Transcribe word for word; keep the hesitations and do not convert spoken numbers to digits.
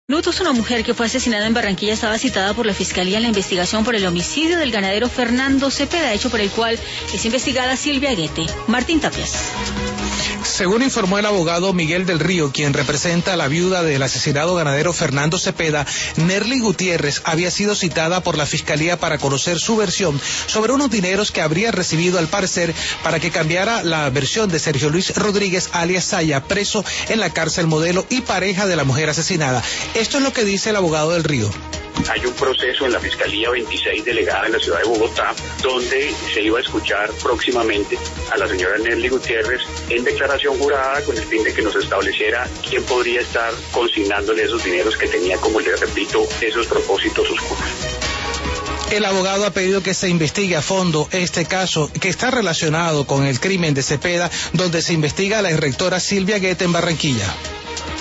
Minutos, una mujer que fue asesinada en Barranquilla estaba citada por la Fiscalía en la investigación por el homicidio del ganadero Fernando Cepeda, hecho por el cual es investigada Silvia Guete. Martín Tapias. Según informó el abogado Miguel del Río, quien representa a la viuda del asesinado ganadero Fernando Cepeda, Nerly Gutiérrez había sido citada por la Fiscalía para conocer su versión sobre unos dineros que habría recibido al parecer para que cambiara la versión de Sergio Luis Rodríguez, alias Saya, preso en la cárcel Modelo y pareja de la mujer asesinada. Esto es lo que dice el abogado del Río. Hay un proceso en la Fiscalía veintiséis delegada en la ciudad de Bogotá, donde se iba a escuchar próximamente a la señora Nerly Gutiérrez en declaración jurada con el fin de que nos estableciera quién podría estar consignándole esos dineros que tenía, como les repito, esos propósitos oscuros. El abogado ha pedido que se investigue a fondo este caso que está relacionado con el crimen de Cepeda, donde se investiga a la exrectora Silvia Guete en Barranquilla.